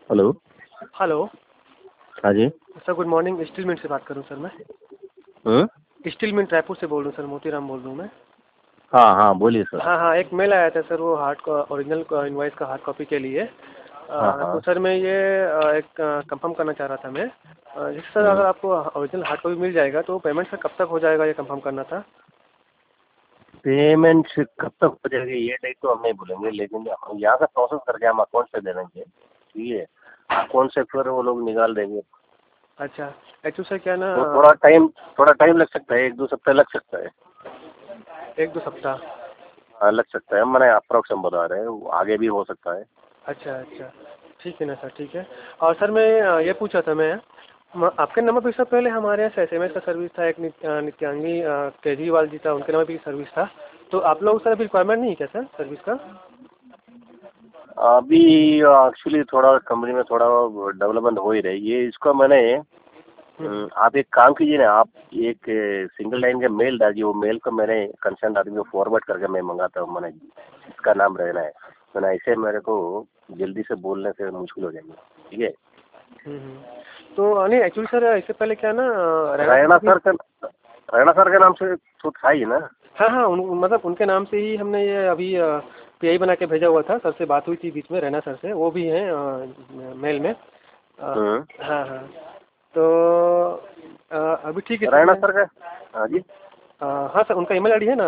Hello. Hello. हाँ जी। Sir good morning, steel mint से बात कर रहा हूँ सर मैं। स्टील मिंट रायपुर से बोल रहा हूँ सर, मोतीराम बोल रहा हूँ मैं। हाँ हाँ बोलिए सर। हाँ हाँ, एक मेल आया था सर, वो हार्ड ओरिजिनल इनवॉइस का हार्ड कॉपी के लिए। हाँ तो हाँ। सर मैं ये एक कंफर्म करना चाह रहा था मैं। जैसे सर हम्म। अगर आपको ओरिजिनल हार्ड कॉपी मिल जाएगा तो पेमेंट सर कब तक हो जाएगा, ये कंफर्म करना था। पेमेंट कब तक हो जाएगी ये डेट तो हम नहीं बोलेंगे, लेकिन हम यहाँ का प्रोसेस करके हम अकाउंट से दे देंगे, ठीक है। अकाउंट से फिर वो लोग निकाल देंगे। अच्छा, एक्चुअली सर क्या ना, तो थोड़ा टाइम लग सकता है, 1-2 सप्ताह लग सकता है। 1-2 सप्ताह। हाँ लग सकता है, मैंने अप्रोक्स हम बता रहे हैं, आगे भी हो सकता है। अच्छा अच्छा, ठीक है ना सर, ठीक है। और सर मैं ये पूछा था मैं, आपके नंबर पर सर पहले हमारे यहाँ SMS का सर्विस था, एक नित्यांगी केजरीवाल जी था, उनके नंबर पर सर्विस था। तो आप लोग सर अभी रिक्वायरमेंट नहीं है क्या सर सर्विस का। अभी एक्चुअली थोड़ा कंपनी में थोड़ा डेवलपमेंट हो ही रही है, इसको मैंने आप एक काम कीजिए ना, आप एक सिंगल लाइन का मेल डालिए, वो मेल को मैंने कंसर्न आदमी को फॉरवर्ड करके मैं मंगाता हूँ, मैंने इसका नाम रहना है, मैंने ऐसे मेरे को जल्दी से बोलने से मुश्किल हो जाएगी, ठीक है। तो नहीं एक्चुअली सर इससे पहले क्या ना, रैना सर का रैना सर के नाम से तो था ही ना। हाँ हाँ, मतलब उनके नाम से ही हमने ये अभी PI बना के भेजा हुआ था, सर से बात हुई थी बीच में रैना सर से, वो भी हैं मेल में। हाँ हाँ। तो अभी ठीक है सर रैना मैं, सर का। हाँ जी। हाँ सर उनका email ID है ना,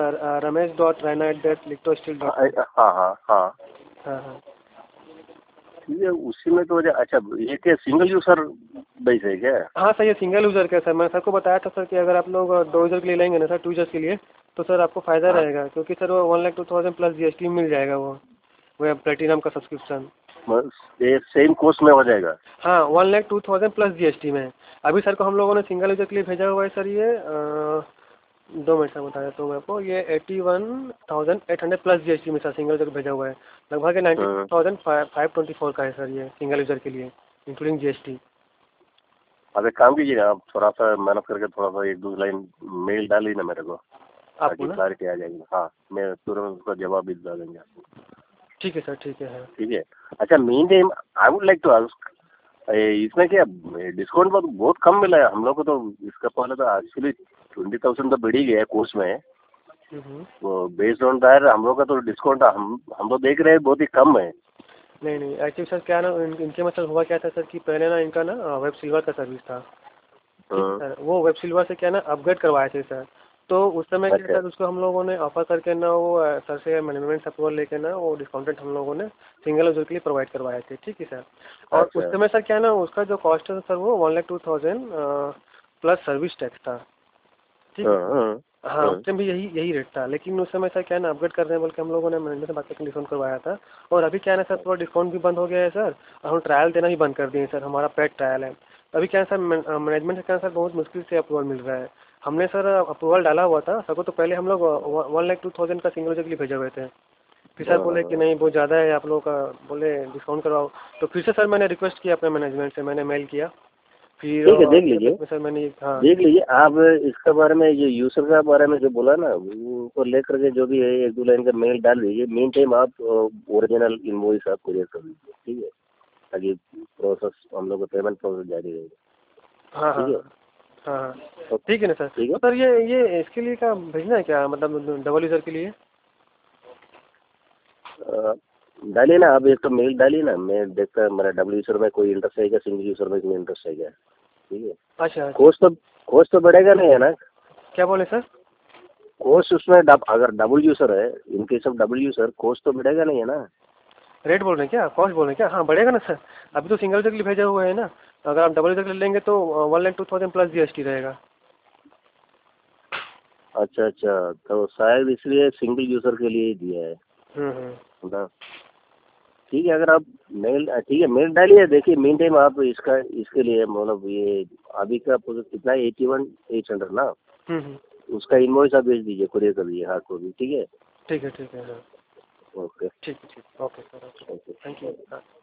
ramesh.raina@lictosteel.com। हाँ हाँ हाँ। हाँ हाँ ठीक है, उसी में तो अच्छा ये क्या सिंगल यूजर बेस है क्या। हाँ सर, ये सिंगल यूज़र का सर, मैं सर को बताया था सर कि अगर आप लोग 2 यूज़र के लिए लेंगे ना सर, 2 यूज़र्स के लिए, तो सर आपको फ़ायदा हाँ। रहेगा, क्योंकि सर वो 1,02,000 प्लस GST मिल जाएगा वो प्लेटिनम का सब्सक्रिप्शन। बस ये सेम कोर्स में हो जाएगा। हाँ 1,02,000 प्लस GST में। अभी सर को हम लोगों ने सिंगल यूज़र के लिए भेजा हुआ है सर, ये 2 मिनट से बता देता हूँ मैं आपको, ये 81,800 प्लस GST में सर सिंगल यूज़र को भेजा हुआ है, लगभग 92,524 का है सर ये सिंगल यूज़र के लिए इंक्लूडिंग GST। अब एक काम कीजिए ना, आप थोड़ा सा मेहनत करके थोड़ा सा 1-2 लाइन मेल डाली ना मेरे को, आपको ताकि ना, क्लैरिटी आ जाएगी। हाँ मैं तुरंत उसका जवाब भी दे देंगे आपको। ठीक है सर, ठीक है हाँ। ठीक है। अच्छा mean time I would like to ask, इसमें क्या डिस्काउंट बहुत बहुत कम मिला है हम लोग को, तो इसका पहले तो एक्चुअली 20,000 तो बढ़ ही गया है कोर्स में। वो बेस्ड ऑन दैट हम लोग का तो डिस्काउंट हम तो देख रहे हैं बहुत ही कम है। नहीं नहीं एक्चुअली सर क्या ना, इनके मतलब हुआ क्या था सर कि पहले ना इनका ना वेब सिल्वर का सर्विस था, ठीक है सर। वो वेब सिल्वर से क्या ना अपग्रेड करवाए थे सर, तो उस समय क्या अच्छा। सर उसको हम लोगों ने ऑफर करके ना, वो सर से मैनेजमेंट अप्रूवल लेके ना, वो डिस्काउंटेड हम लोगों ने सिंगल यूजर के लिए प्रोवाइड करवाए थे, ठीक है सर। और उस अच्छा। समय सर क्या ना, उसका जो कॉस्ट है सर वो 1,02,000 प्लस सर्विस टैक्स था, ठीक है हाँ सर। हाँ हाँ हाँ। उस टाइम भी यही रेट था, लेकिन उस समय सर क्या है ना, अपग्रेड कर रहे हैं बोल के हम लोगों ने मैनेजमेंट से बात करके डिस्काउंट करवाया था। और अभी क्या है ना सर, थोड़ा डिस्काउंट भी बंद हो गया है सर, और हम ट्रायल देना भी बंद कर दिए सर, हमारा पेड ट्रायल है। अभी क्या है सर, मैनेजमेंट से क्या है सर, बहुत मुश्किल से अप्रूवल मिल रहा है। हमने सर अप्रूवल डाला हुआ था सर को, तो पहले हम लोग 1,02,000 का सिंगल यूजर के लिए भेजे हुए थे, फिर सर बोले कि नहीं बहुत ज़्यादा है आप लोगों का, बोले डिस्काउंट करवाओ। तो फिर से सर मैंने रिक्वेस्ट किया अपने मैनेजमेंट से, मैंने मेल किया, फिर ठीक है देख लीजिए, सर मैंने, हाँ देख लीजिए आप इसके बारे में, ये यूसर के बारे में जो बोला ना उनको लेकर के जो भी है 1-2 लाइन का मेल डाल दीजिए। मीन टाइम आप ओरिजिनल इनवॉइस आप कुरियर कर दीजिए, ठीक है, ताकि प्रोसेस हम लोग का पेमेंट प्रोसेस जारी रहेगा। हाँ हाँ ठीक है। हाँ हाँ, तो ठीक है ना सर। ठीक तो है। सर ये इसके लिए क्या भेजना है क्या, मतलब डबल यूज़र के लिए। अ, डालिए ना आप, एक तो मेल डालिए ना, मैं देखता मेरा डबल यूजर में कोई इंटरेस्ट है क्या, सिंगल यूजर में कोई इंटरेस्ट है क्या, ठीक है। अच्छा अच्छा, कोस्ट तो बढ़ेगा नहीं है ना। क्या बोले सर। कोस्ट उसमें अगर डबल यूजर है, in case of double user cost तो बढ़ेगा नहीं है ना। रेट बोल रहे हैं क्या, कॉस्ट बोल रहे हैं क्या, हाँ बढ़ेगा ना सर। अभी तो सिंगल यूज़र के लिए भेजा हुआ है ना, अगर आप डबल यूज़र के लिए लेंगे तो 1,02,000 प्लस GST रहेगा। अच्छा अच्छा, तो शायद इसलिए सिंगल यूजर के लिए ही दिया है ना। ठीक है, अगर आप मेल, ठीक है मेल डालिए, देखिए मीन टाइम आप इसके लिए मतलब ये अभी का प्रोजेक्ट कितना है, 81,800 ना, उसका इनवॉइस आप भेज दीजिए, कुरियर कर दीजिए हार्ड कॉपी, ठीक है। ठीक है हाँ। ओके। ठीक है, ठीक, okay sir, okay, okay. Thank you.